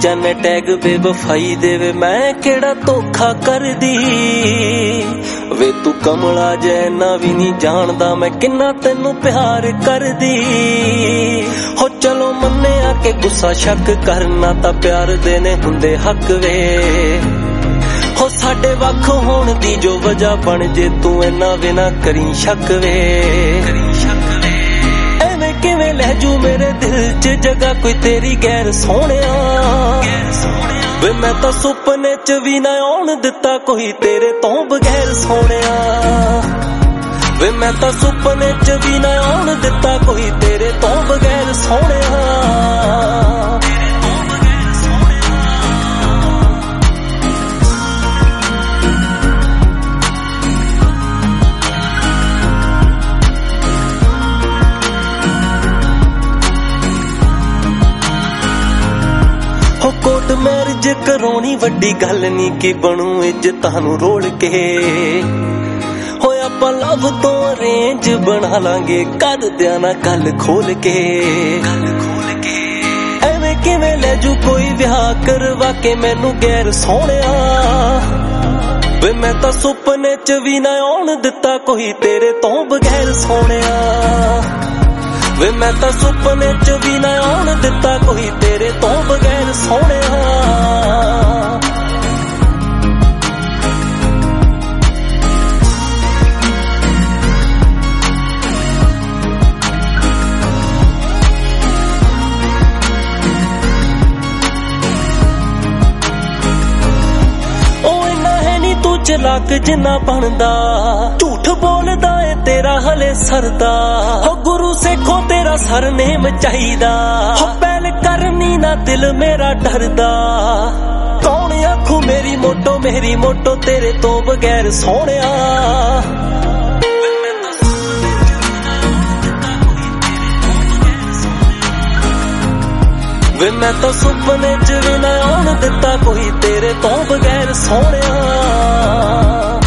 ਚਾਨੇ tag बेवफाई देवे मैं केड़ा धोखा कर दी वे तू कमला जैना भी नहीं जानदा मैं किन्ना तेनू प्यार कर दी हो चलो मन्ने आके गुस्सा शक करना ता प्यार देने हुंदे हक वे हो साडे वख होण दी जो वजह बन जे तू इन्ना वे ना करी शक वे एवें किवें लहजू मेरे दिल च जगह कोई तेरी गैर सोहणिया वे मैं तो सुपने च भी ना आउण दिता कोई तेरे तो बगैर सोहणिया वे मैं तो सुपने च भी ना आउण दिता कोई तेरे तो बगैर सोहणिया कोर्ट मैरिज कराउणी वड्डी गल नी की बनू इज्जतां नूं रोल के होया आपां लव तो अरेंज बना लांगे कर दिया ना गल खोल के एवें किवें ले जू कोई विआह करवा के मैनू गैर सोहणिया वे मैं तां सुपने च भी ना आउण दिता कोई तेरे तो बगैर सोहणिया वे मैं तां सुपने च भी ना आउण दिता कोई तेरे तो बगैर सोहणिया चलाक जिन्ना बनदा झूठ बोलदा है तेरा हले सरदा हो गुरु सेखो तेरा सरनेम चाहिदा हो पहल करनी ना दिल मेरा डरदा कौन आखू मेरी मोटो तेरे तो बगैर सोहणिया वे मैं तो सुपने च भी ना आउण दिता कोई तेरे तो बगैर सोहणिया